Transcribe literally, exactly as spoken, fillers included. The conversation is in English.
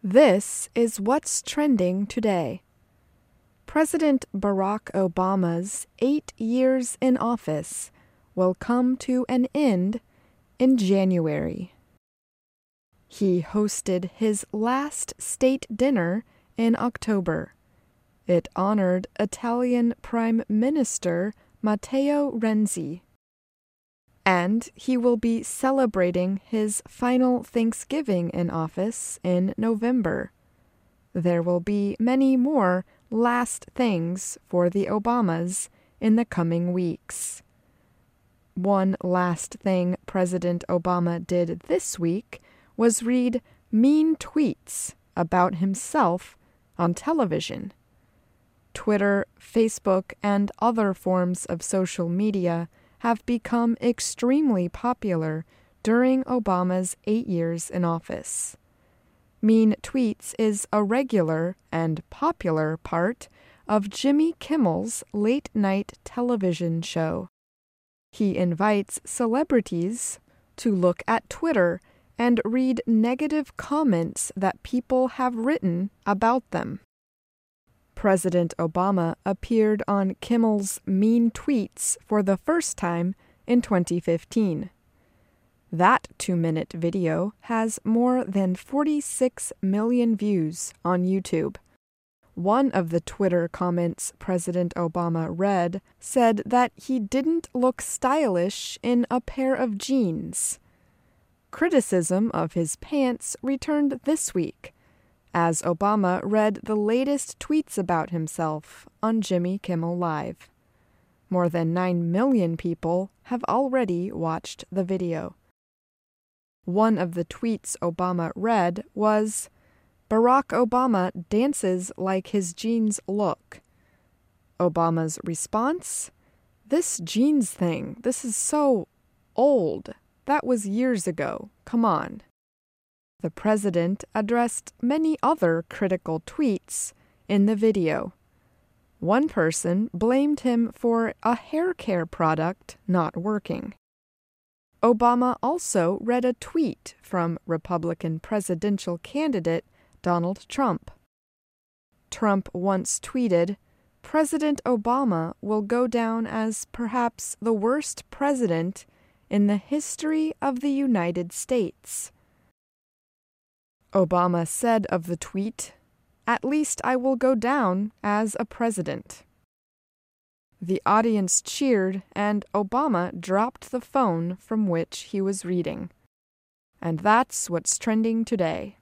This is what's trending today. President Barack Obama's eight years in office will come to an end in January. He hosted his last state dinner in October. It honored Italian Prime Minister Matteo Renzi. And he will be celebrating his final Thanksgiving in office in November. There will be many more last things for the Obamas in the coming weeks. One last thing President Obama did this week was read mean tweets about himself on television. Twitter, Facebook, and other forms of social media have become extremely popular during Obama's eight years in office. Mean tweets is a regular and popular part of Jimmy Kimmel's late-night television show. He invites celebrities to look at Twitter and read negative comments that people have written about them. President Obama appeared on Kimmel's Mean Tweets for the first time in twenty fifteen. That two-minute video has more than forty-six million views on YouTube. One of the Twitter comments President Obama read said that he didn't look stylish in a pair of jeans. Criticism of his pants returned this week, as Obama read the latest tweets about himself on Jimmy Kimmel Live. More than nine million people have already watched the video. One of the tweets Obama read was, "Barack Obama dances like his jeans look." Obama's response, "This jeans thing, this is so old. That was years ago. Come on." The president addressed many other critical tweets in the video. One person blamed him for a hair care product not working. Obama also read a tweet from Republican presidential candidate Donald Trump. Trump once tweeted, "President Obama will go down as perhaps the worst president in the history of the United States." Obama said of the tweet, "At least I will go down as a president." The audience cheered, and Obama dropped the phone from which he was reading. And that's what's trending today.